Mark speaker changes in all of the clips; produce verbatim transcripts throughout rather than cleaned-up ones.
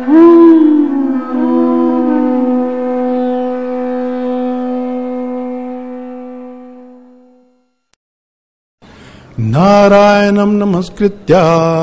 Speaker 1: नारायणं नमस्कृत्य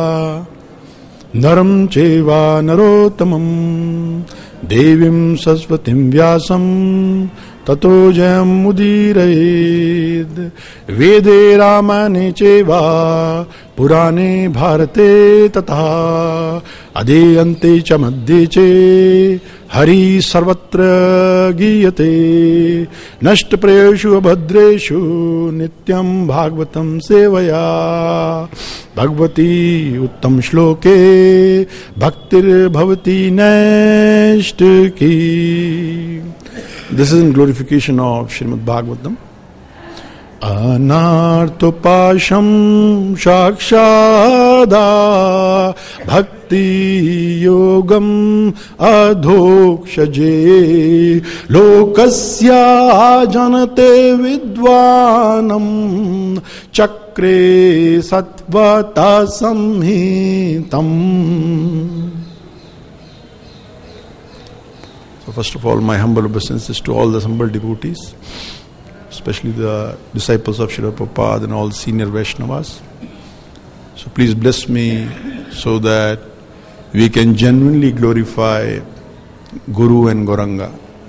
Speaker 1: नरं चैव नरोत्तमं देवीं सरस्वतीं व्यासं ततो जयमुदीरयेत्। वेदे रामायणे चैव पुराणे भारते तथा अधीयन्ते च मध्ये च हरि सर्वत्र गीयते। नष्टप्रेषु अभद्रेषु नित्यं भागवतं सेवया भगवती उत्तम श्लोके भक्तिर्भवति नैष्टिकी। This is in glorification of Srimad Bhagavatam. Anartopasham shakshada bhakti yogam adhokshaje lokasya janate vidvanam chakre satvata samhitam. First of all, my humble obeisances to all the humble devotees, especially the disciples of Srila Prabhupada and all the senior Vaishnavas. So please bless me so that we can genuinely glorify Guru and Gauranga.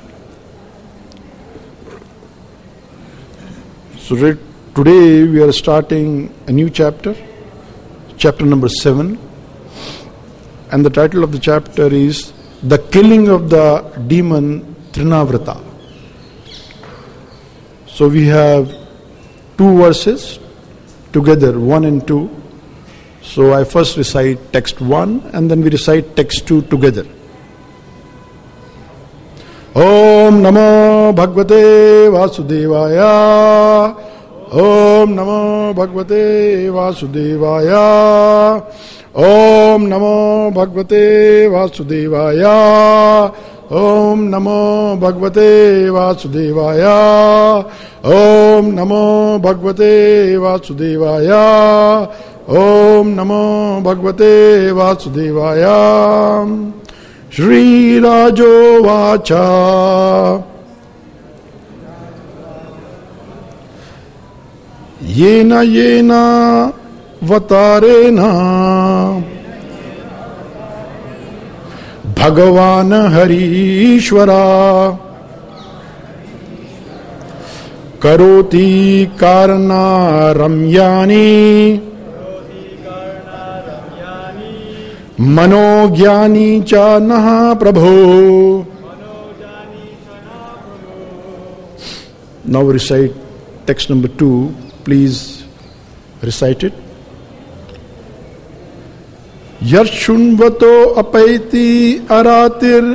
Speaker 1: So today we are starting a new chapter, chapter number seven, and the title of the chapter is The Killing of the Demon Trinavrata. So we have two verses together, one and two. So I first recite text one and then we recite text two together. Om Namo Bhagavate Vasudevaya. Om Namo Bhagavate Vasudevaya. Om Namo Bhagavate Vasudevaya. Om Namo Bhagavate Vasudevaya. Om Namo Bhagavate Vasudevaya. Om Namo Bhagavate Vasudevaya. Shri Rajo Vacha. Yena yena Vatarena Bhagavan Harishwara Karoti Karna Ramyani Manogyani Cha Naha Prabho. Now recite text number two. Please recite it. Yarshunvato apaiti aratir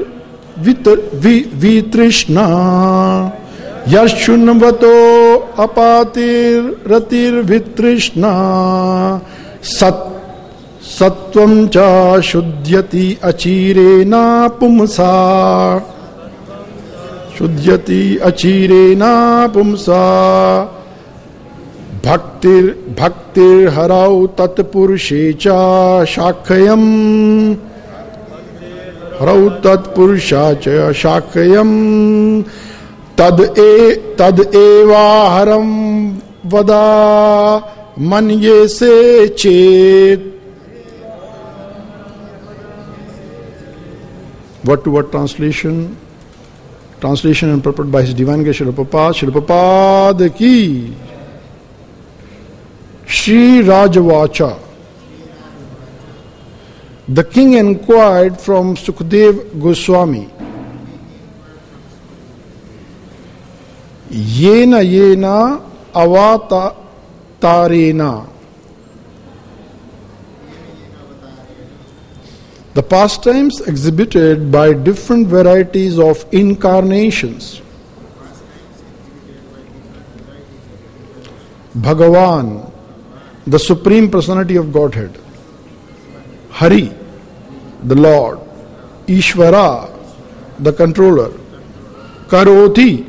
Speaker 1: vitrishna. Yarshunvato apatir ratir vitrishna. Sat Sattvam cha shuddhyati achirena pumsa. Shuddhyati achirena pumsa. Bhaktir Bhaktir harau tatpurushe cha shakhayam. Harau tatpurusha cha shakhayam. Tad e tad eva haram vada manye se chet. Word to word translation. Translation and purport by His Divine Grace Srila Prabhupada. Srila Prabhupada ki. Shri Rajavacha. The king inquired from Sukadeva Goswami, Yena yena avatarena. The pastimes exhibited by different varieties of incarnations. Bhagavan, the Supreme Personality of Godhead. Hari, the Lord. Ishvara, the Controller. Karoti,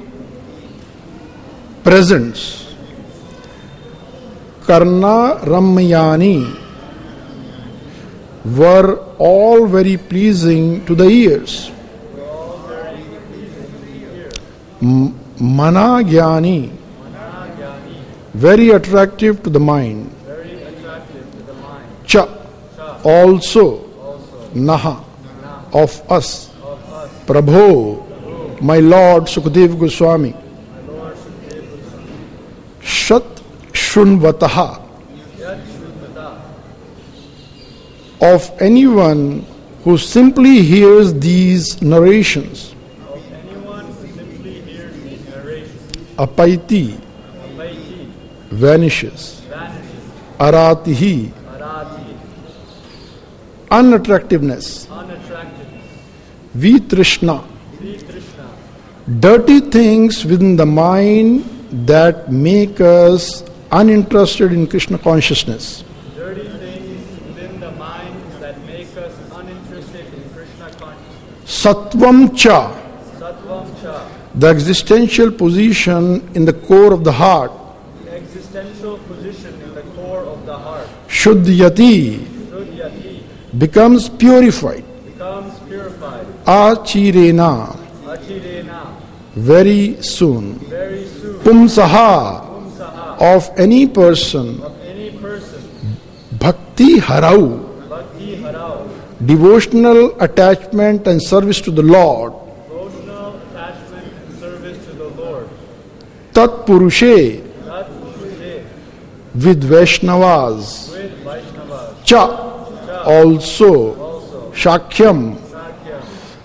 Speaker 1: presence. Karna Ramyani, were all very pleasing to the ears. M- Mana Jnani, very attractive to the mind. Cha, also, Naha, of us. Prabho, my Lord Sukadeva Goswami. Shat Shunvataha, of anyone who simply hears these narrations. Apaiti, vanishes. Aratihi, unattractiveness. Vitrishna, dirty things within the mind that make us uninterested in Krishna consciousness.
Speaker 2: Dirty things within the mind that make us uninterested in Krishna consciousness.
Speaker 1: Sattvam cha,
Speaker 2: Sattvam cha,
Speaker 1: the existential position in the core of the heart.
Speaker 2: the existential position in the core of the heart.
Speaker 1: Shuddhyati,
Speaker 2: Shuddhyati,
Speaker 1: becomes purified.
Speaker 2: becomes purified.
Speaker 1: Achirena,
Speaker 2: Achirena,
Speaker 1: very soon.
Speaker 2: very soon.
Speaker 1: Pumsaha,
Speaker 2: Pumsaha,
Speaker 1: of any person.
Speaker 2: of any person.
Speaker 1: Bhakti harau,
Speaker 2: Bhakti harau,
Speaker 1: devotional attachment and service to the Lord.
Speaker 2: devotional attachment and service to the Lord.
Speaker 1: Tat Purushe,
Speaker 2: Tat Purushe,
Speaker 1: with Vaishnavas.
Speaker 2: with Vaishnavas.
Speaker 1: Cha,
Speaker 2: Cha,
Speaker 1: also.
Speaker 2: also.
Speaker 1: Shakyam,
Speaker 2: Sakyam,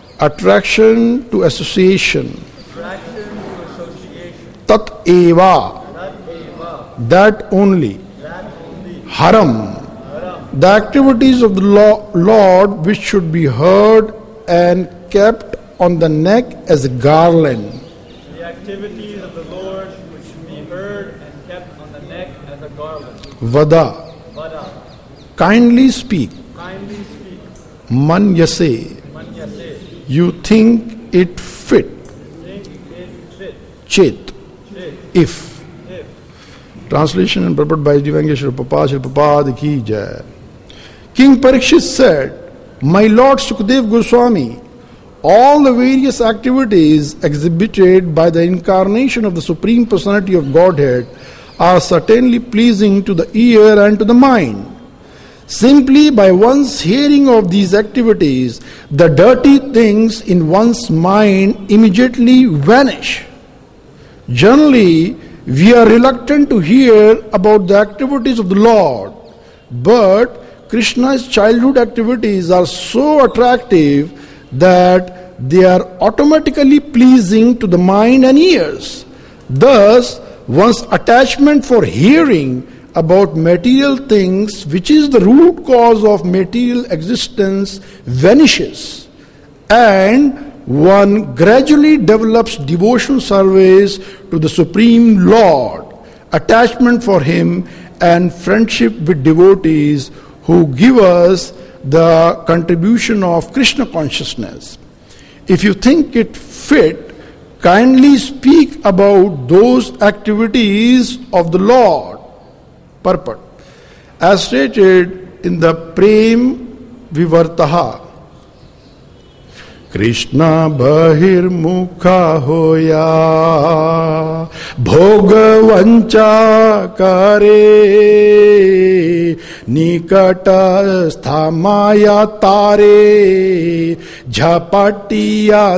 Speaker 1: attraction to association.
Speaker 2: attraction to association.
Speaker 1: Tat eva,
Speaker 2: Tat eva,
Speaker 1: that only.
Speaker 2: that only.
Speaker 1: Haram,
Speaker 2: Haram,
Speaker 1: the activities of the Lo- Lord which should be heard and kept on the neck as a garland.
Speaker 2: the activities of the Lord which should be heard and kept on the neck as a garland.
Speaker 1: Vada,
Speaker 2: Vada,
Speaker 1: kindly speak.
Speaker 2: kindly speak.
Speaker 1: Manyase,
Speaker 2: Manyase,
Speaker 1: you think it fit.
Speaker 2: think it fit.
Speaker 1: Chet,
Speaker 2: Fit,
Speaker 1: if.
Speaker 2: if.
Speaker 1: Translation and purport by Divangeshwar Papa, Shri Prabhupada ki jai. King Parikshit said, my Lord Sukadeva Goswami, all the various activities exhibited by the incarnation of the Supreme Personality of Godhead are certainly pleasing to the ear and to the mind. Simply by one's hearing of these activities, the dirty things in one's mind immediately vanish. Generally, we are reluctant to hear about the activities of the Lord, but Krishna's childhood activities are so attractive that they are automatically pleasing to the mind and ears. Thus, one's attachment for hearing about material things, which is the root cause of material existence, vanishes, and one gradually develops devotional service to the Supreme Lord, attachment for Him, and friendship with devotees who give us the contribution of Krishna consciousness. If you think it fit, kindly speak about those activities of the Lord. Purport. As stated in the Prem Vivartaha, Krishna bahir mukha hoya bhogavancha kare nikata sthamaya tare jhapatiya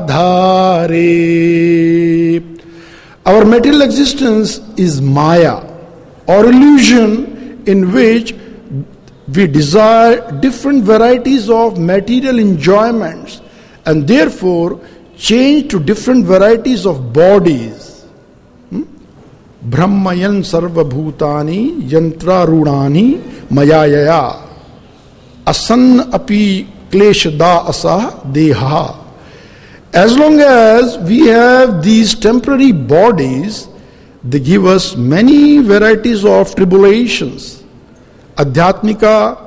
Speaker 1: dhare. Our material existence is maya, or illusion, in which we desire different varieties of material enjoyments and therefore change to different varieties of bodies. Hmm? Brahmayan sarva bhutani yantra runani mayayaya asan api kleshada asa deha. As long as we have these temporary bodies, they give us many varieties of tribulations. Adhyatmika,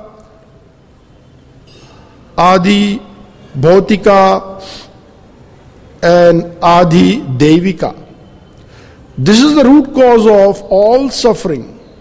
Speaker 1: Adi, Bhautika, and Adi Devika. This is the root cause of all suffering.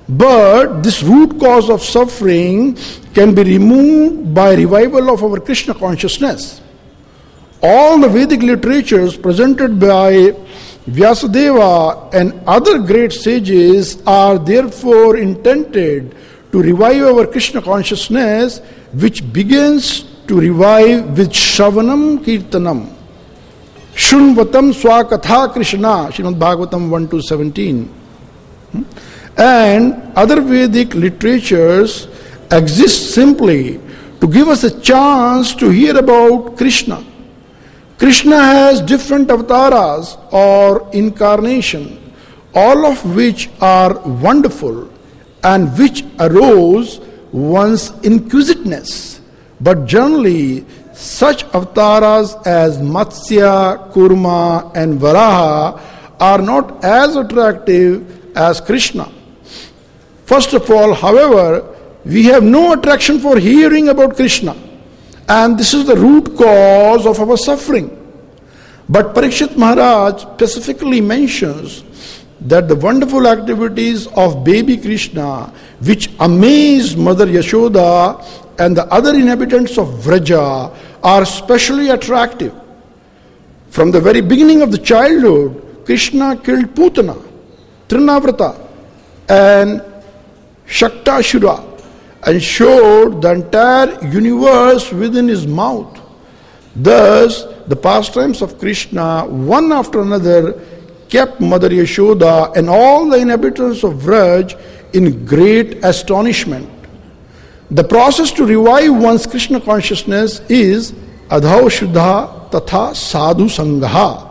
Speaker 3: But this root cause of suffering can be removed by revival of our Krishna consciousness. All the Vedic literatures presented by Vyasadeva and other great sages are therefore intended to revive our Krishna consciousness, which begins to revive with Shravanam Kirtanam. Shunvatam Swakatha Krishna, Srimad Bhagavatam one to seventeen. And other Vedic literatures exist simply to give us a chance to hear about Krishna. Krishna has different avatars or incarnation, all of which are wonderful and which arouse one's inquisitiveness. But generally, such avatars as Matsya, Kurma and Varaha are not as attractive as Krishna. First of all, however, we have no attraction for hearing about Krishna, and this is the root cause of our suffering. But Parikshit Maharaj specifically mentions that the wonderful activities of baby Krishna, which amazed Mother Yashoda and the other inhabitants of Vraja, are specially attractive. From the very beginning of the childhood, Krishna killed Putana, Trinavrata, and Shaktashura, and showed the entire universe within his mouth. Thus, the pastimes of Krishna, one after another, kept Mother Yashoda and all the inhabitants of Vraj in great astonishment. The process to revive one's Krishna consciousness is Adhau Shuddha Tatha Sadhu Sangaha.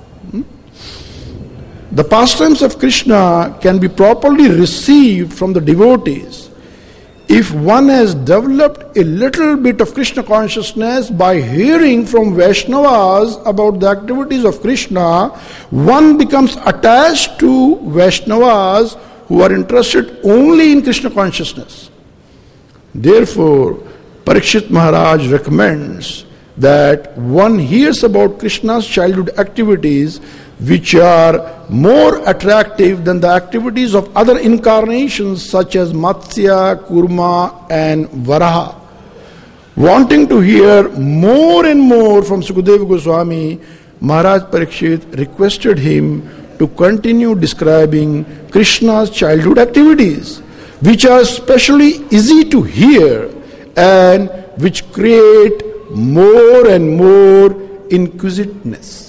Speaker 3: The pastimes of Krishna can be properly received from the devotees if one has developed a little bit of Krishna consciousness by hearing from Vaishnavas about the activities of Krishna. One becomes attached to Vaishnavas who are interested only in Krishna consciousness. Therefore, Parikshit Maharaj recommends that one hears about Krishna's childhood activities, which are more attractive than the activities of other incarnations such as Matsya, Kurma and Varaha. Wanting to hear more and more from Sukadeva Goswami, Maharaj Parikshit requested him to continue describing Krishna's childhood activities, which are especially easy to hear and which create more and more inquisitiveness.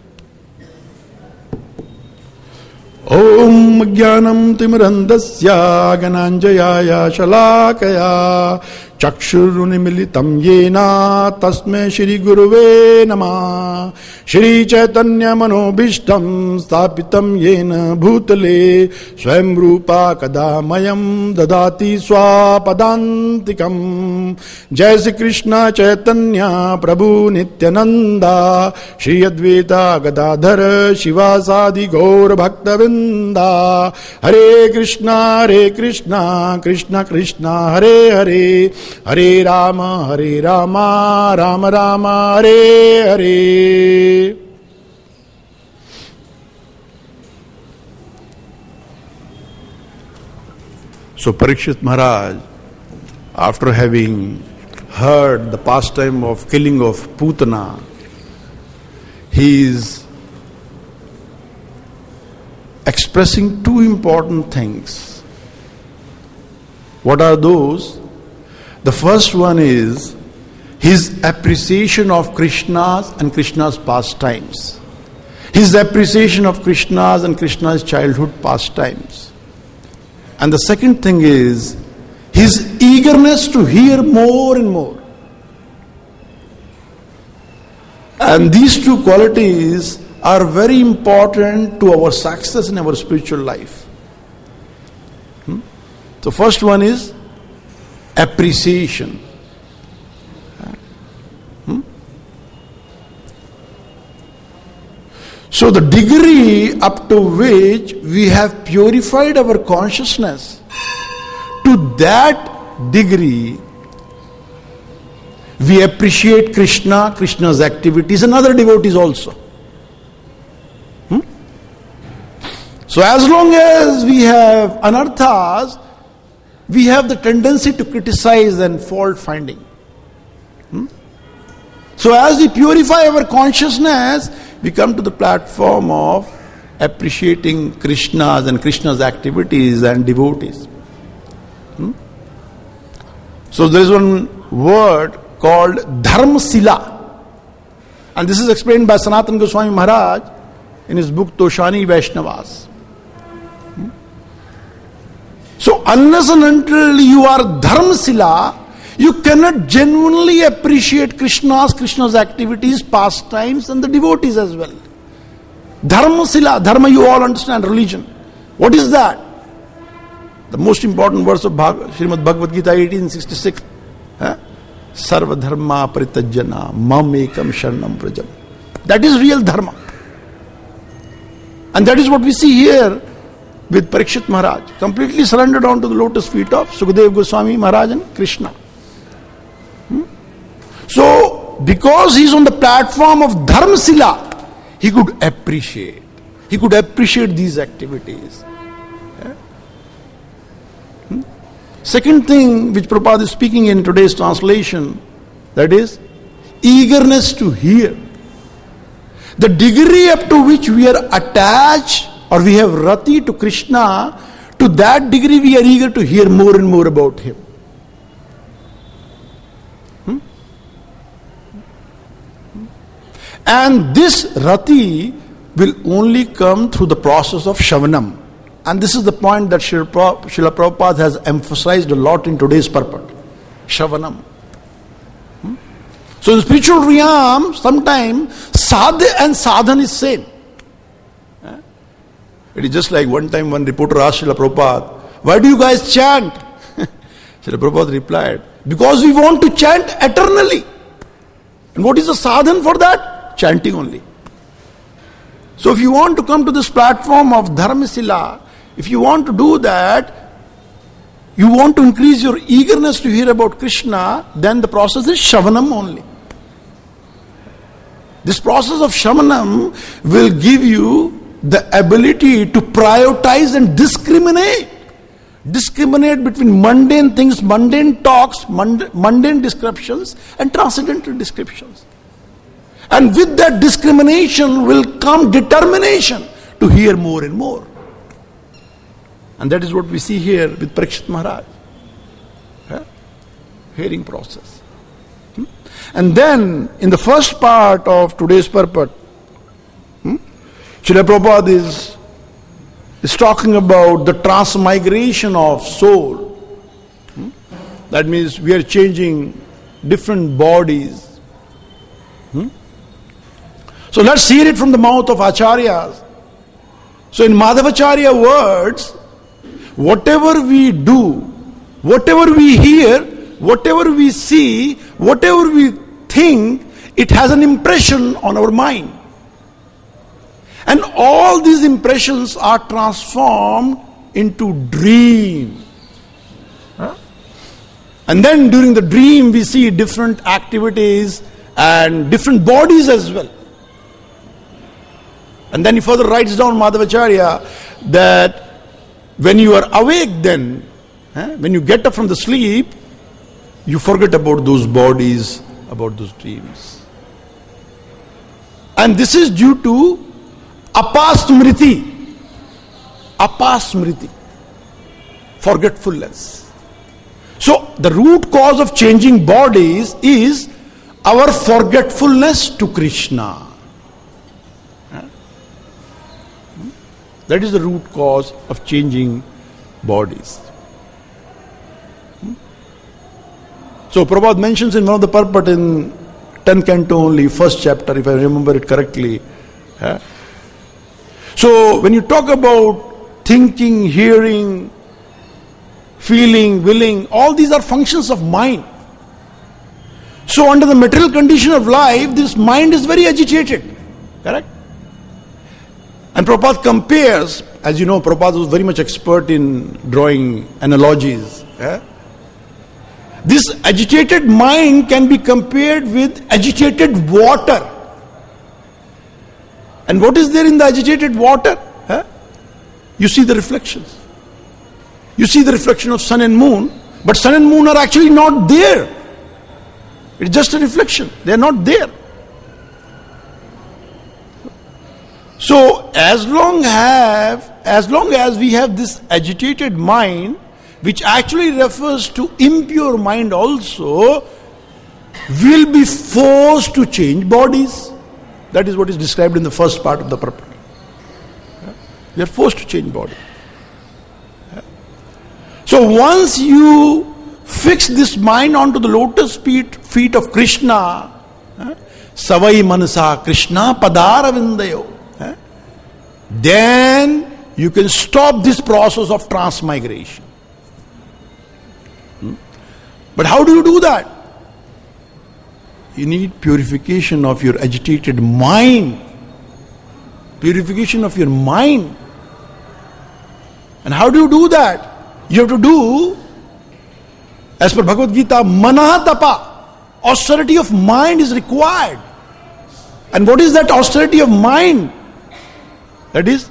Speaker 3: Om Jnanam Timirandasya Gananjayaya Shalakaya Chakshurunimilitam Yena Tasme Shri Guruve Namah Shri Chaitanya Manobishtam Stapitam Yena Bhutale Swayam Rupa Kadamayam Dadati Swapadantikam Jai Shri Krishna Chaitanya Prabhu Nityananda Shri Advaita Gadadhara Shivasadi Gaur Bhaktavinda Hare Krishna Hare Krishna Krishna Krishna Hare Hare Hare Rama, Hare Rama, Rama Rama, Hare Hare.
Speaker 1: So Parikshit Maharaj, after having heard the pastime of killing of Putana, he is expressing two important things. What are those? The first one is his appreciation of Krishna's and Krishna's pastimes. His appreciation of Krishna's and Krishna's childhood pastimes. And the second thing is his eagerness to hear more and more. And these two qualities are very important to our success in our spiritual life. Hmm? So first one is appreciation. Hmm? So the degree up to which we have purified our consciousness, to that degree we appreciate Krishna, Krishna's activities and other devotees also. Hmm?
Speaker 3: So as long as we have anarthas, we have the tendency to criticize and fault finding. Hmm? So as we purify our consciousness, we come to the platform of appreciating Krishna's and Krishna's activities and devotees. Hmm? So there is one word called Dharmasila. And this is explained by Sanatana Goswami Maharaj in his book Toshani Vaishnavas. Hmm? So unless and until you are Dharmasila, you cannot genuinely appreciate Krishna's, Krishna's activities, pastimes and the devotees as well. Dharmasila, dharma you all understand, religion. What is that? The most important verse of Bhag- Srimad Bhagavad Gita eighteen sixty-six. Eh? Sarva dharma paritajjana mam ekam sharanam prajam. That is real dharma. And that is what we see here with Parikshit Maharaj. Completely surrendered onto the lotus feet of Sukadeva Goswami Maharaj and Krishna. Hmm? So, because he is on the platform of Dharmasila, he could appreciate. He could appreciate these activities. Yeah? Hmm? Second thing which Prabhupada is speaking in today's translation, that is eagerness to hear. The degree up to which we are attached or we have rati to Krishna, to that degree we are eager to hear more and more about him. Hmm? And this rati will only come through the process of Shravanam. And this is the point that Srila Prabhupada has emphasized a lot in today's purport. Shravanam. Hmm? So in the spiritual realm, sometimes sadh and sadhan is same. Eh? It is just like one time one reporter asked Srila Prabhupada, why do you guys chant? Srila Prabhupada replied, because we want to chant eternally. And what is the sadhan for that? Chanting only. So if you want to come to this platform of Dharmasila, if you want to do that, you want to increase your eagerness to hear about Krishna, then the process is Shravanam only. This process of Shravanam will give you the ability to prioritize and discriminate. Discriminate between mundane things, mundane talks, mund- mundane descriptions and transcendental descriptions. And with that discrimination will come determination to hear more and more. And that is what we see here with Parikshit Maharaj. Yeah? Hearing process. Hmm? And then, in the first part of today's purport, hmm, Srila Prabhupada is, is talking about the transmigration of soul. Hmm? That means we are changing different bodies. Hmm? So let's hear it from the mouth of Acharyas. So in Madhavacharya words, whatever we do, whatever we hear, whatever we see, whatever we think, it has an impression on our mind. And all these impressions are transformed into dream. Huh? And then during the dream we see different activities and different bodies as well. And then he further writes down Madhavacharya that when you are awake then, eh, when you get up from the sleep, you forget about those bodies, about those dreams. And this is due to apasmriti. Apasmriti. Forgetfulness. So the root cause of changing bodies is our forgetfulness to Krishna. That is the root cause of changing bodies. So Prabhupada mentions in one of the purport in tenth canto only, first chapter, if I remember it correctly. Yeah? So when you talk about thinking, hearing, feeling, willing, all these are functions of mind. So under the material condition of life, this mind is very agitated. Correct? And Prabhupada compares, as you know, Prabhupada was very much expert in drawing analogies. Yeah? This agitated mind can be compared with agitated water. And what is there in the agitated water? Huh? you see the reflections. You see the reflection of sun and moon, but sun and moon are actually not there. It's just a reflection. They are not there. So as long have as long as we have this agitated mind, which actually refers to impure mind also, will be forced to change bodies. That is what is described in the first part of the purport. We are forced to change body. So once you fix this mind onto the lotus feet, feet of Krishna, Savai Manasa Krishna Padaravindayo, then you can stop this process of transmigration. But how do you do that? You need purification of your agitated mind. Purification of your mind. And how do you do that? You have to do, as per Bhagavad Gita, Manatapa. Austerity of mind is required. And what is that austerity of mind? That is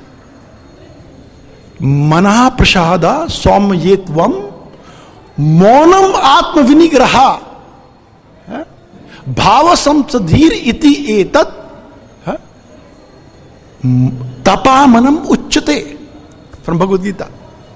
Speaker 3: Manaha Prashada Somyetvam Monam Atma Vinigraha Bhava Samsadhir Iti Etat Tapamanam Uchchate, from Bhagavad Gita.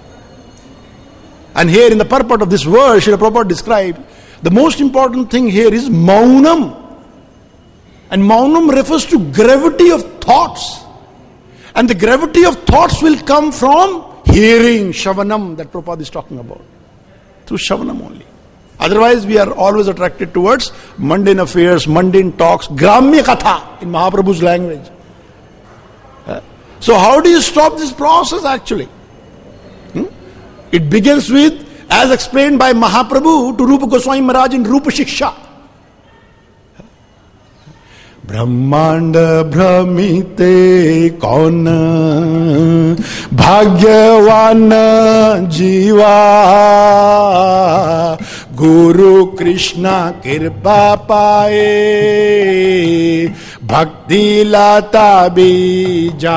Speaker 3: And here in the purport of this verse, Srila Prabhupada described, the most important thing here is Maunam. And Maunam refers to gravity of thoughts. And the gravity of thoughts will come from hearing, Shavanam, that Prabhupada is talking about. Through Shavanam only. Otherwise, we are always attracted towards mundane affairs, mundane talks, Gramya Katha in Mahaprabhu's language. So how do you stop this process actually? Hmm? It begins with, as explained by Mahaprabhu to Rupa Goswami Maharaj in Rupa Shiksha. Brahmanda Brahmite Kauna Bhagyavana Jiva Guru Krishna Kirpa Pae Bhakti Lata Bija.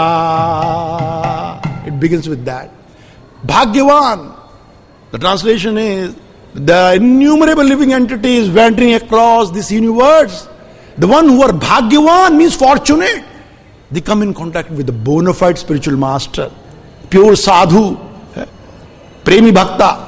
Speaker 3: It begins with that. Bhagyavan. The translation is the innumerable living entities wandering across this universe. The one who are Bhagyavan means fortunate. They come in contact with the bona fide spiritual master, pure sadhu, eh? Premi Bhakta.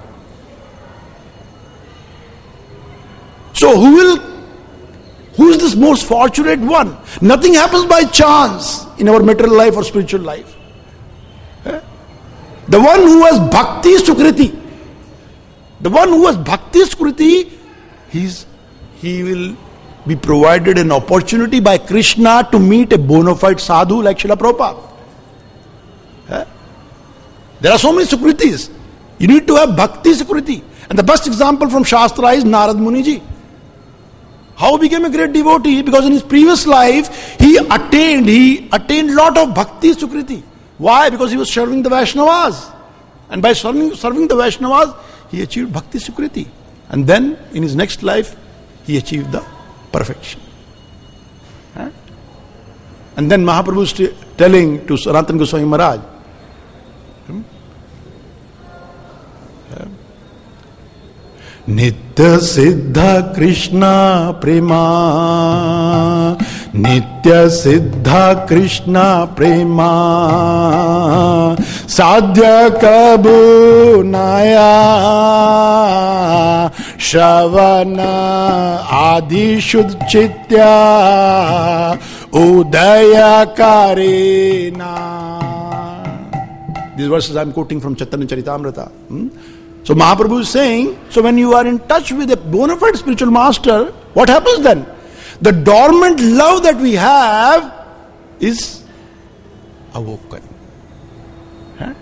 Speaker 3: So who will, who is this most fortunate one? Nothing happens by chance in our material life or spiritual life. Eh? The one who has Bhakti Sukriti, the one who has Bhakti Sukriti, he's, he will be provided an opportunity by Krishna to meet a bona fide sadhu like Srila Prabhupada. Eh? There are so many Sukritis. You need to have Bhakti Sukriti. And the best example from Shastra is Narad Muniji. How he became a great devotee? Because in his previous life, he attained, he attained lot of Bhakti Sukriti. Why? Because he was serving the Vaishnavas. And by serving, serving the Vaishnavas, he achieved Bhakti Sukriti. And then, in his next life, he achieved the perfection. Huh? And then Mahaprabhu is t- telling to Sanatana Goswami Maharaj, hmm? yeah. Nitya Siddha Krishna Prema, Nitya Siddha Krishna Prema, Sadhya Kabu Naya, Shavana Adi Shudchitya, Udaya Karina. These verses I am quoting from Chaitanya Charitamrita. Hmm? So Mahaprabhu is saying, so when you are in touch with a bona fide spiritual master, what happens then? The dormant love that we have is awoken. Huh?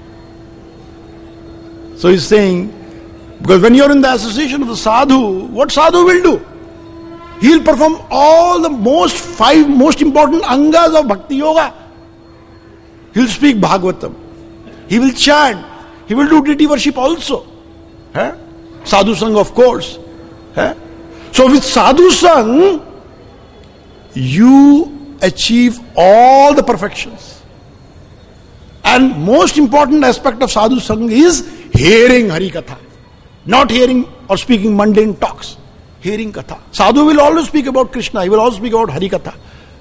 Speaker 3: So he's saying, because when you are in the association of the sadhu, what sadhu will do? He will perform all the most five most important angas of bhakti yoga. He will speak Bhagavatam. He will chant. He will do deity worship also. Huh? Sadhu Sangha, of course. Huh? So with Sadhu Sangha, you achieve all the perfections. And most important aspect of sadhu sangha is hearing Hari Katha. Not hearing or speaking mundane talks. Hearing Katha. Sadhu will always speak about Krishna. He will always speak about Hari Katha.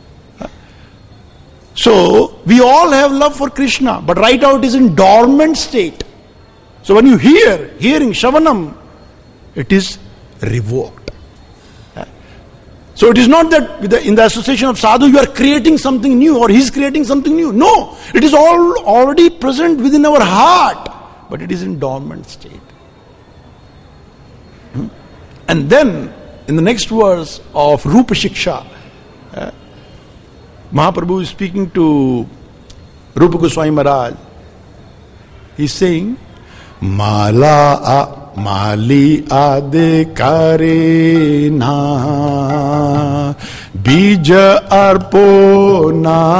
Speaker 3: So, we all have love for Krishna, but right now it is in dormant state. So when you hear, hearing Shravanam, it is revoked. So it is not that with the, in the association of sadhu you are creating something new or he is creating something new. No, it is all already present within our heart, but it is in dormant state. Hmm? And then in the next verse of Rupa Shiksha, uh, Mahaprabhu is speaking to Rupa Goswami Maharaj. He is saying, Mala a mali ade kare na bija arpo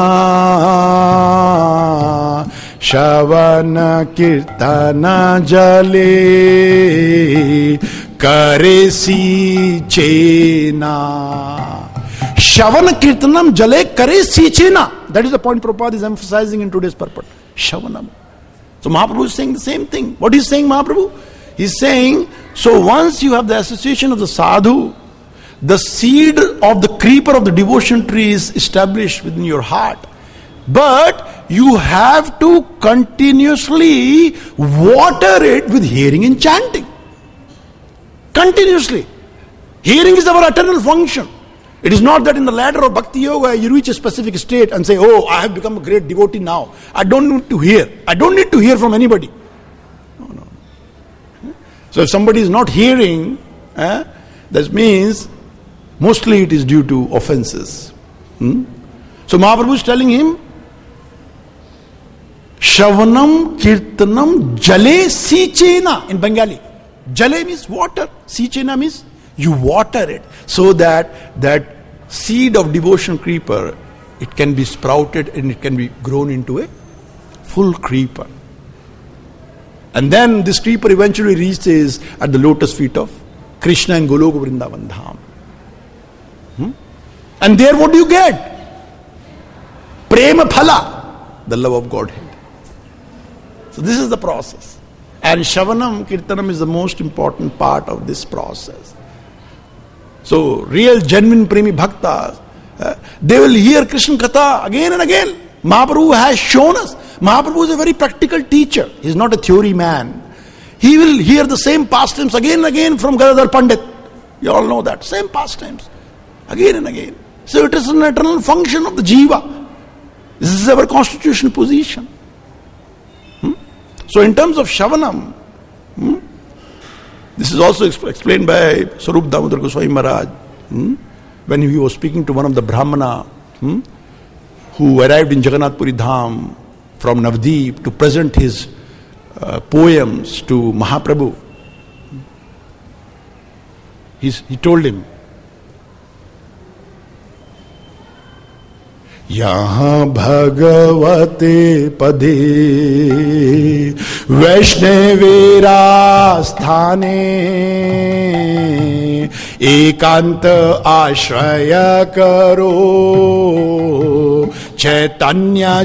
Speaker 3: na shavana kirtana jale kare si chena. Shavana kirtanam jale kare si chena. That is the point Prabhupada is emphasizing in today's purport. Shavanam. So Mahaprabhu is saying the same thing. What is saying Mahaprabhu? He is saying, so once you have the association of the sadhu, the seed of the creeper of the devotion tree is established within your heart. But you have to continuously water it with hearing and chanting. Continuously. Hearing is our eternal function. It is not that in the ladder of Bhakti Yoga you reach a specific state and say, oh, I have become a great devotee now. I don't need to hear. I don't need to hear from anybody. No, no. So if somebody is not hearing, eh, that means mostly it is due to offenses. Hmm? So Mahaprabhu is telling him, Shravanam Kirtanam Jale Sichena in Bengali. Jale means water. Sichena means you water it so that that seed of devotion creeper, it can be sprouted and it can be grown into a full creeper. And then this creeper eventually reaches at the lotus feet of Krishna and Goloka Vrindavan Dham. Hmm? And there what do you get? Prema Phala, the love of Godhead. So this is the process. And Shavanam Kirtanam is the most important part of this process. So, real, genuine Premi Bhaktas, uh, they will hear Krishna Katha again and again. Mahaprabhu has shown us. Mahaprabhu is a very practical teacher. He is not a theory man. He will hear the same pastimes again and again from Gadadhar Pandit. You all know that. Same pastimes. Again and again. So, it is an eternal function of the Jiva. This is our constitutional position. Hmm? So, in terms of Shavanam, hmm, this is also exp- explained by Sarup Damodar Goswami Maharaj hmm? when he was speaking to one of the Brahmana hmm? who arrived in Jagannath Puri Dham from Navdeep to present his uh, poems to Mahaprabhu. He's, he told him, Yaha bhagavate pade Vaishnavira sthane ekanta ashraya karo chaitanya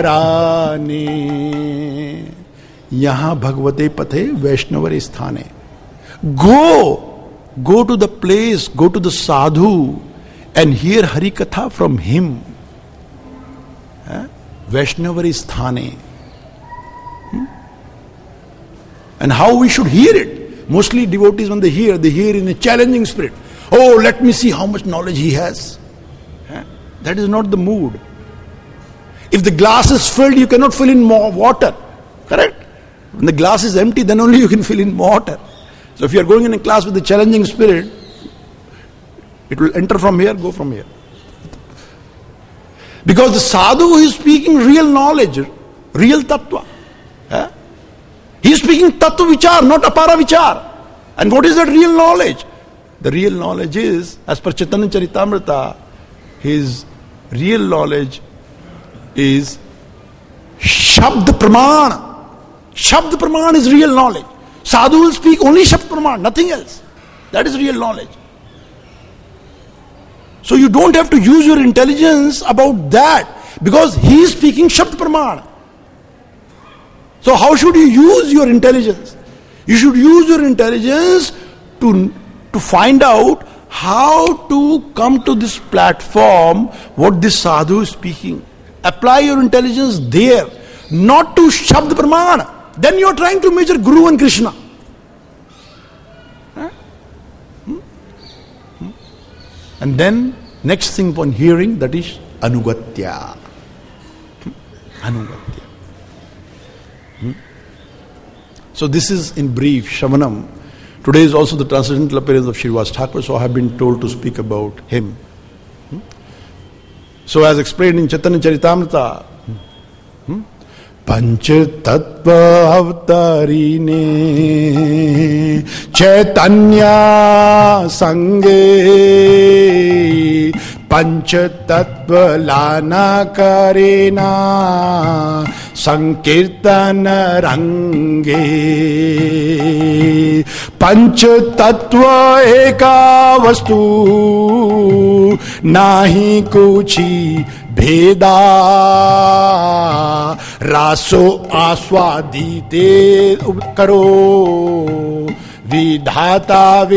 Speaker 3: charane. Yaha bhagavate pade Vaishnavira sthane. Go, go to the place, go to the sadhu and hear Hari Katha from him. Vaishnavari Sthane. Hmm? And how we should hear it. Mostly devotees when they hear, they hear in a challenging spirit. Oh, let me see how much knowledge he has. Huh? That is not the mood. If the glass is filled, you cannot fill in more water. Correct? When the glass is empty, then only you can fill in water. So if you are going in a class with a challenging spirit, it will enter from here, go from here. Because the sadhu is speaking real knowledge, real tattva. Eh? He is speaking tattva vichar, not apara vichar. And what is that real knowledge? The real knowledge is, as per Chaitanya Charitamrita, his real knowledge is Shabd Pramana. Shabd Pramana is real knowledge. Sadhu will speak only Shabd Pramana, nothing else. That is real knowledge. So you don't have to use your intelligence about that because he is speaking Shabd Pramana. So how should you use your intelligence? You should use your intelligence to, to find out how to come to this platform, what this sadhu is speaking. Apply your intelligence there, not to Shabd Pramana. Then you are trying to measure Guru and Krishna. Huh? Hmm? Hmm? And then, next thing upon hearing, that is Anugatya. Hmm? Anugatya. Hmm? So this is in brief, Shravanam. Today is also the transcendental appearance of Srinivas Thakur, so I have been told to speak about him. Hmm? So as explained in Chaitanya Charitamrita, hmm? Panch Tattva Avtarine Chaitanya Sange Panch Tattva Lana Karena Sankirtana Range Panch Tattva Eka Vastu Nahi Kuchi Bheda Raso Aswadite Karo Vidhata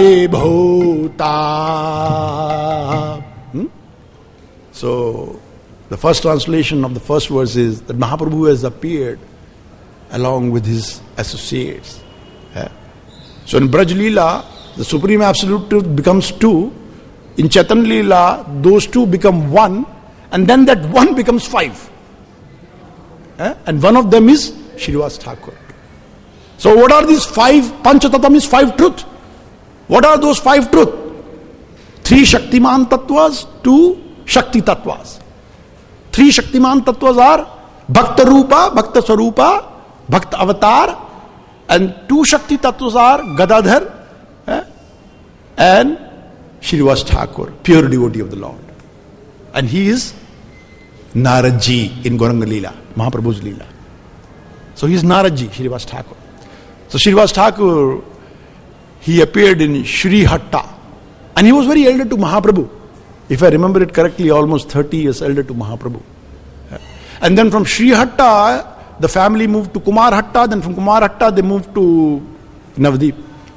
Speaker 3: Vibhota. Hmm? So, the first translation of the first verse is that Mahaprabhu has appeared along with his associates. Yeah? So, in Braj Leela, the Supreme Absolute Truth becomes two. In Chaitanya Leela, those two become one. And then that one becomes five. Eh? And one of them is Srinivas Thakur. So what are these five? Panchatatam is five truth. What are those five truth? Three Shaktiman Tattvas, two Shakti Tattvas. Three Shaktiman Tattvas are Bhakta Rupa, Bhakta Swarupa, Bhakta Avatar. And two Shakti Tattvas are Gadadhar eh? and Srinivas Thakur, pure devotee of the Lord. And he is Naradji in Gauranga Leela, Mahaprabhu's Leela. So he is Naradji, Srinivas Thakur. So Srinivas Thakur, he appeared in Shri Hatta. And he was very elder to Mahaprabhu. If I remember it correctly, almost thirty years elder to Mahaprabhu. And then from Shri Hatta, the family moved to Kumar Hatta. Then from Kumar Hatta, they moved to Navdeep.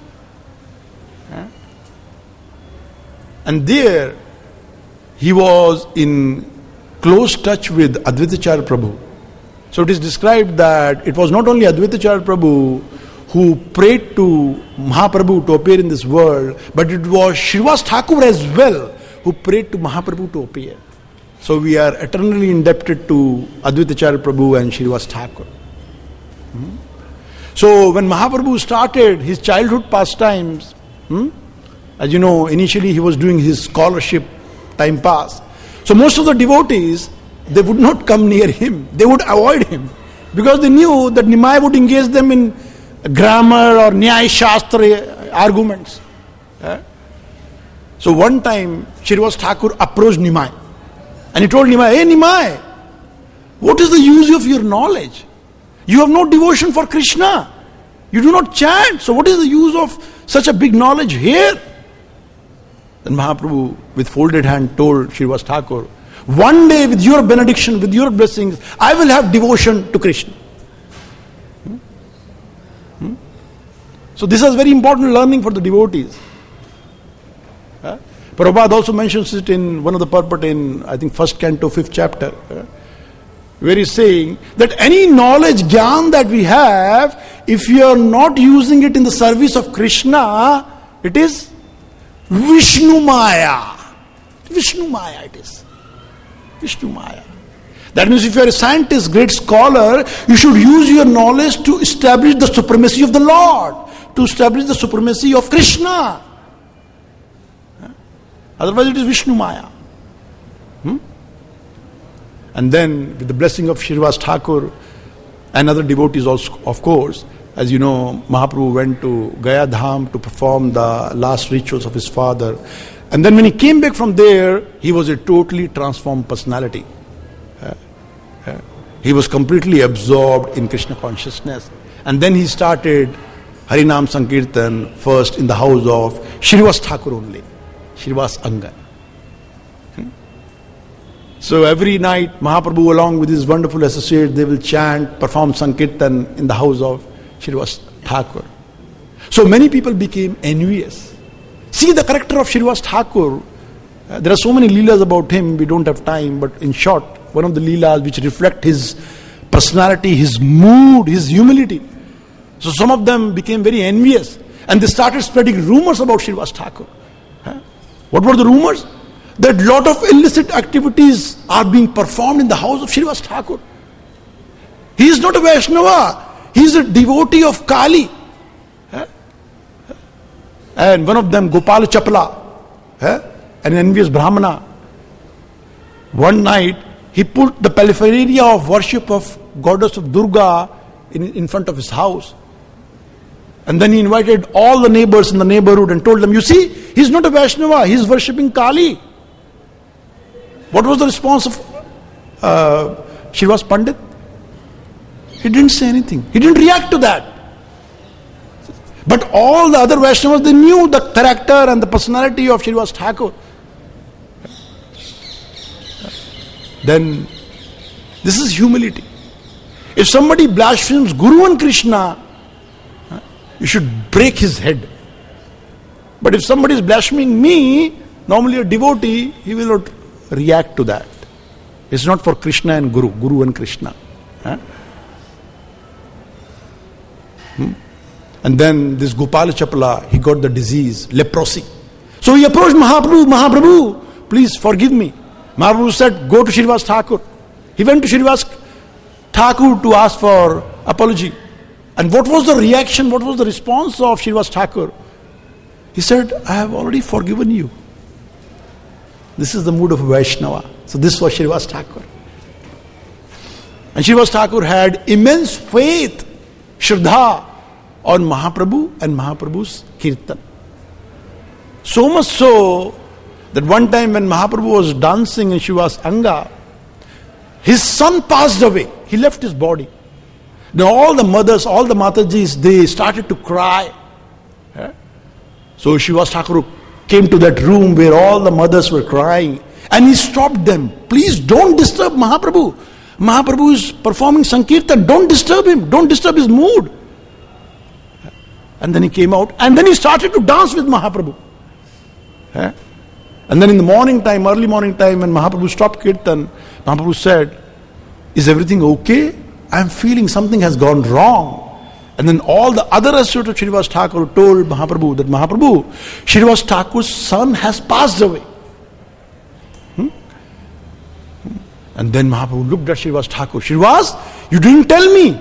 Speaker 3: And there, he was in close touch with Advaitacharya Prabhu. So it is described that it was not only Advaitacharya Prabhu who prayed to Mahaprabhu to appear in this world, but it was Srinivas Thakur as well who prayed to Mahaprabhu to appear. So we are eternally indebted to Advaitacharya Prabhu and Srinivas Thakur. Hmm? So when Mahaprabhu started his childhood pastimes, hmm, as you know, initially he was doing his scholarship time pass. So most of the devotees, they would not come near him. They would avoid him. Because they knew that Nimai would engage them in grammar or Nyaya Shastra arguments. Yeah? So one time, Srinivas Thakur approached Nimai. And he told Nimai, hey Nimai, what is the use of your knowledge? You have no devotion for Krishna. You do not chant. So what is the use of such a big knowledge here? Then Mahaprabhu, with folded hand, told Srinivas Thakur, one day with your benediction, with your blessings, I will have devotion to Krishna. Hmm? Hmm? So this is very important learning for the devotees. Uh, Prabhupada also mentions it in one of the purport in, I think, first canto, fifth chapter, uh, where he's saying that any knowledge, gyan that we have, if you are not using it in the service of Krishna, it is Vishnu Maya. Vishnu Maya it is. Vishnu Maya. That means if you are a scientist, great scholar, you should use your knowledge to establish the supremacy of the Lord, to establish the supremacy of Krishna. Otherwise it is Vishnu Maya. Hmm? And then with the blessing of Srinivas Thakur and other devotees also, of course, as you know, Mahaprabhu went to Gaya Dham to perform the last rituals of his father. And then when he came back from there, he was a totally transformed personality. Uh, uh, he was completely absorbed in Krishna consciousness. And then he started Harinam Sankirtan first in the house of Srinivas Thakur only, Srinivas Angan. Hmm? So every night, Mahaprabhu along with his wonderful associates, they will chant, perform Sankirtan in the house of Srinivas Thakur. So many people became envious. See the character of Srinivas Thakur. Uh, there are so many leelas about him, we don't have time, but in short, one of the leelas which reflect his personality, his mood, his humility. So some of them became very envious and they started spreading rumors about Srinivas Thakur. Huh? What were the rumors? That lot of illicit activities are being performed in the house of Srinivas Thakur. He is not a Vaishnava, he is a devotee of Kali. Huh? And one of them, Gopal Chapla, huh? An envious Brahmana, one night he put the paraphernalia of worship of goddess of Durga in, in front of his house. And then he invited all the neighbors in the neighborhood and told them, you see, he's not a Vaishnava, he's worshipping Kali. What was the response of uh, Srinivas Pandit? He didn't say anything. He didn't react to that. But all the other Vaishnavas, they knew the character and the personality of Srinivas Thakur. Then, this is humility. If somebody blasphemes Guru and Krishna, you should break his head. But if somebody is blaspheming me, normally a devotee, he will not react to that. It's not for Krishna and Guru, Guru and Krishna. Huh? Hmm? And then this Gopal Chapla, he got the disease, leprosy. So he approached Mahaprabhu, Mahaprabhu, please forgive me. Mahaprabhu said, go to Srinivas Thakur. He went to Srinivas Thakur to ask for apology. And what was the reaction, what was the response of Srinivas Thakur? He said, I have already forgiven you. This is the mood of a Vaishnava. So this was Srinivas Thakur. And Srinivas Thakur had immense faith, Shraddha, on Mahaprabhu and Mahaprabhu's Kirtan. So much so that one time when Mahaprabhu was dancing in Shiva's Anga, his son passed away. He left his body. Now all the mothers, all the Matajis, they started to cry. Yeah? So Srinivas Thakur came to that room where all the mothers were crying and he stopped them. Please don't disturb Mahaprabhu. Mahaprabhu is performing Sankirtan. Don't disturb him. Don't disturb his mood. And then he came out and then he started to dance with Mahaprabhu. Yeah? And then in the morning time, early morning time, when Mahaprabhu stopped Kirtan, Mahaprabhu said, is everything okay? I am feeling something has gone wrong. And then all the other associates of Srinivas Thakur told Mahaprabhu that Mahaprabhu, Srinivas Thakur's son has passed away. Hmm? And then Mahaprabhu looked at Srinivas Thakur. Srinivas, you didn't tell me.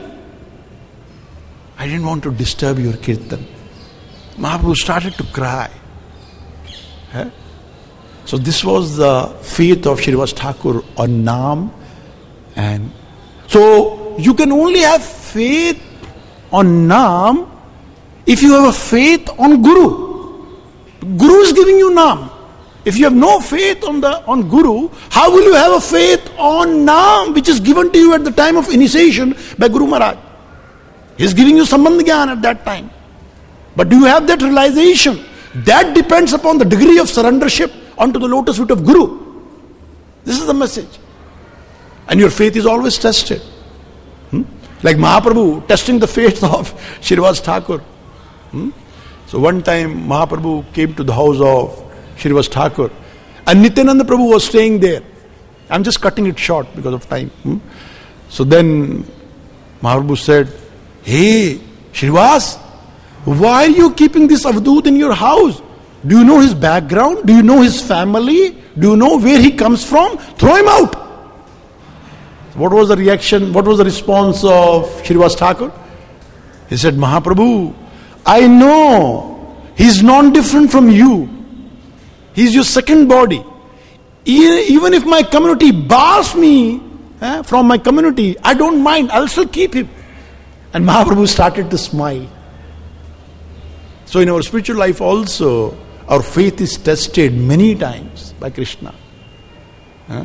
Speaker 3: I didn't want to disturb your Kirtan. Mahaprabhu started to cry. Huh? So this was the faith of Srinivas Thakur on Naam. And so you can only have faith on Naam if you have a faith on Guru. Guru is giving you Naam. If you have no faith on the on Guru, how will you have a faith on Naam which is given to you at the time of initiation by Guru Maharaj? He is giving you Sambandh Gyan at that time. But do you have that realization? That depends upon the degree of surrendership onto the lotus feet of Guru. This is the message. And your faith is always tested. Hmm? Like Mahaprabhu testing the faith of Srinivas Thakur. Hmm? So one time Mahaprabhu came to the house of Srinivas Thakur and Nityananda Prabhu was staying there. I'm just cutting it short because of time. Hmm? So then Mahaprabhu said, hey Srinivas, why are you keeping this Avadut in your house? Do you know his background? Do you know his family? Do you know where he comes from? Throw him out. What was the reaction? What was the response of Srinivas Thakur? He said, Mahaprabhu, I know he's non-different from you. He's your second body. Even if my community bars me eh, from my community, I don't mind. I'll still keep him. And Mahaprabhu started to smile. So in our spiritual life also, our faith is tested many times by Krishna. Eh?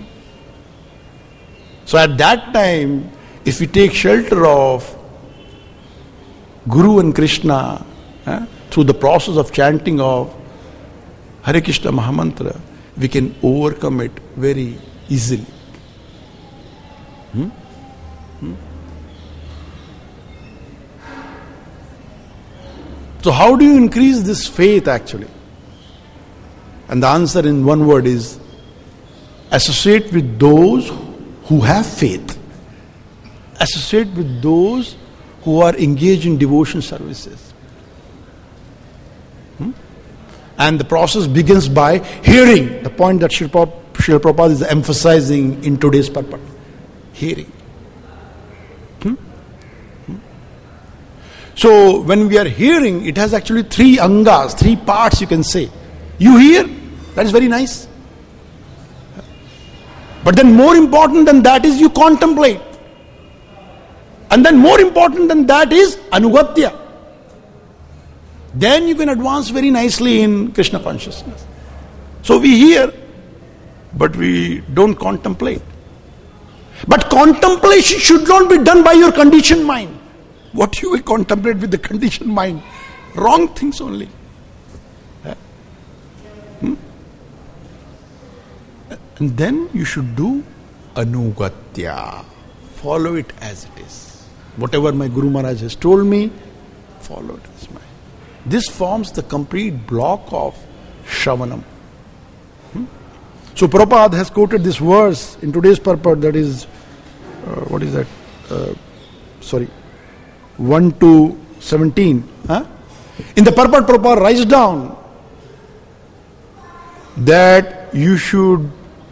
Speaker 3: So at that time, if we take shelter of Guru and Krishna eh, through the process of chanting of Hare Krishna Mahamantra, we can overcome it very easily. Hmm? Hmm? So how do you increase this faith actually? And the answer in one word is associate with those who have faith. Associate with those who are engaged in devotion services. Hmm? And the process begins by hearing, the point that Srila Prabhupada is emphasizing in today's purport. Hearing. Hmm? Hmm? So when we are hearing, it has actually three angas, three parts you can say. You hear, that is very nice. But then more important than that is you contemplate. And then more important than that is anugatya. Then you can advance very nicely in Krishna consciousness. So we hear, but we don't contemplate. But contemplation should not be done by your conditioned mind. What you will contemplate with the conditioned mind? Wrong things only. Hmm? And then you should do anugatya. Follow it as it is. Whatever my Guru Maharaj has told me, follow it as mine. This forms the complete block of Shravanam. Hmm? So Prabhupada has quoted this verse in today's purport, that is, uh, what is that? Uh, sorry, one to seventeen. Huh? In the purport, Prabhupada writes down that you should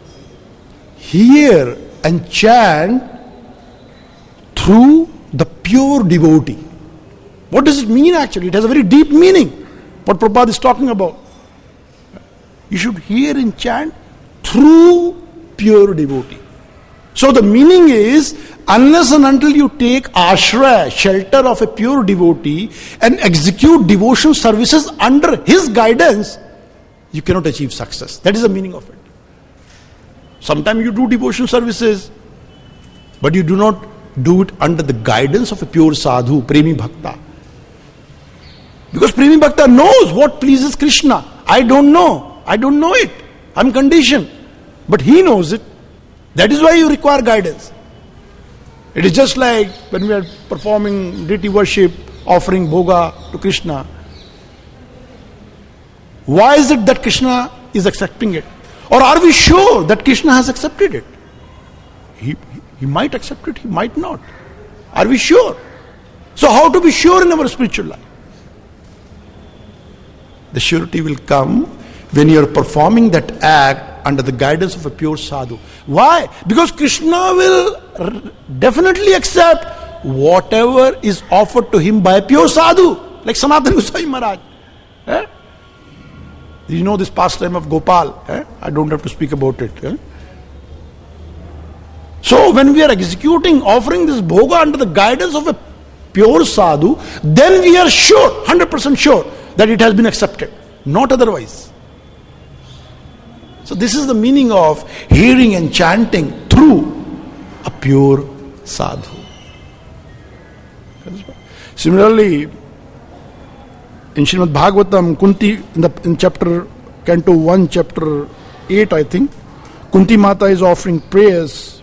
Speaker 3: hear and chant through the pure devotee. What does it mean actually? It has a very deep meaning, what Prabhupada is talking about. You should hear and chant through pure devotee. So the meaning is, unless and until you take ashraya, shelter of a pure devotee, and execute devotion services under his guidance, you cannot achieve success. That is the meaning of it. Sometimes you do devotion services, but you do not do it under the guidance of a pure sadhu, premi bhakta. Because premi bhakta knows what pleases Krishna. I don't know. I don't know it. I'm conditioned. But he knows it. That is why you require guidance. It is just like when we are performing deity worship, offering bhoga to Krishna. Why is it that Krishna is accepting it? Or are we sure that Krishna has accepted it? He, he might accept it, he might not. Are we sure? So how to be sure in our spiritual life? The surety will come when you are performing that act under the guidance of a pure sadhu. Why? Because Krishna will r- definitely accept whatever is offered to him by a pure sadhu, like Sanatana Goswami Maharaj. Eh? You know this pastime of Gopal. Eh? I don't have to speak about it. Eh? So when we are executing, offering this bhoga under the guidance of a pure sadhu, then we are sure, one hundred percent sure, that it has been accepted. Not otherwise. So this is the meaning of hearing and chanting through a pure sadhu. Similarly, in Srimad Bhagavatam, Kunti, in, the, in chapter, Canto one, chapter eight, I think, Kunti Mata is offering prayers.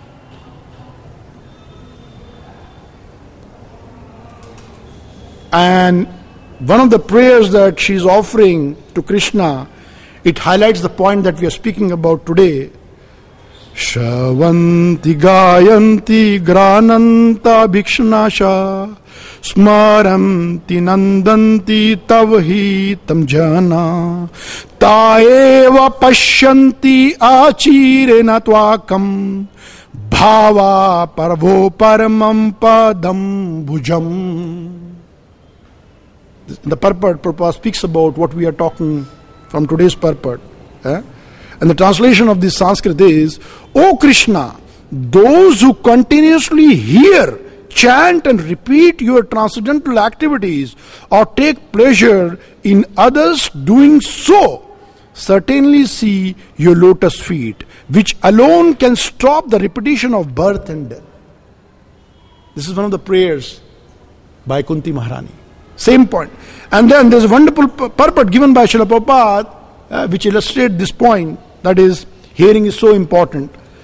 Speaker 3: And one of the prayers that she is offering to Krishna, it highlights the point that we are speaking about today. Shravanti gayanti grananta bhikshnasha smaranti nandanti tavhi tam jana taeva pashyanti achirena tvakam bhava parvo paramam padam bhujam. The purport, Prabhupada speaks about what we are talking from today's purport. Eh? And the translation of this Sanskrit is, O Krishna, those who continuously hear, chant and repeat your transcendental activities or take pleasure in others doing so, certainly see your lotus feet, which alone can stop the repetition of birth and death. This is one of the prayers by Kunti Maharani. Same point. And then there's a wonderful purport given by Srila Prabhupada uh, which illustrates this point, that is, hearing is so important.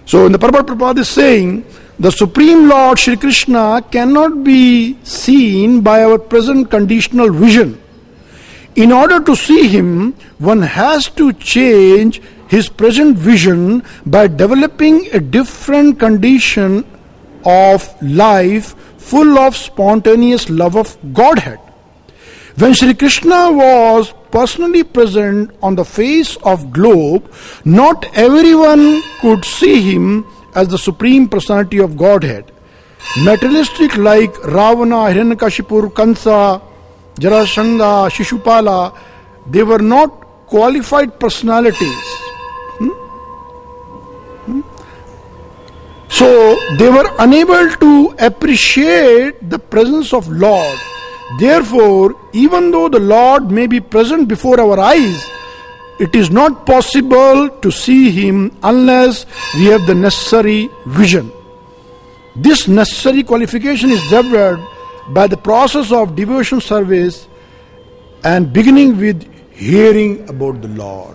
Speaker 3: So in the Prabhupada, Prabhupada is saying, the Supreme Lord Shri Krishna cannot be seen by our present conditional vision. In order to see him, one has to change his present vision by developing a different condition of life full of spontaneous love of Godhead. When Shri Krishna was personally present on the face of globe, not everyone could see him as the Supreme Personality of Godhead. Materialistic like Ravana, Hiranyakashipu, Kansa, Jarasandha, Shishupala, they were not qualified personalities. Hmm? Hmm? So they were unable to appreciate the presence of Lord. Therefore, even though the Lord may be present before our eyes, it is not possible to see him unless we have the necessary vision. This necessary qualification is developed by the process of devotion service and beginning with hearing about the Lord.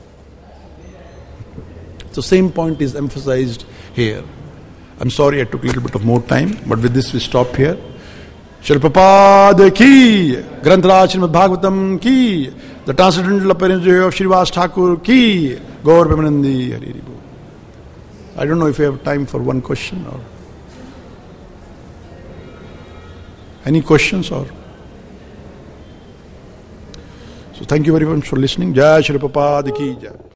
Speaker 1: The same point is emphasized here. I'm sorry I took a little bit of more time, but with this we stop here. Srila Prabhupada ki, Grantaraj Srimad Bhagavatam ki, the transcendental appearance of Srivas Thakur ki, Gaur Premanandi Hari Bol. I don't know if you have time for one question or any questions or. So thank you very much for listening. Jai Srila Prabhupada ki jai.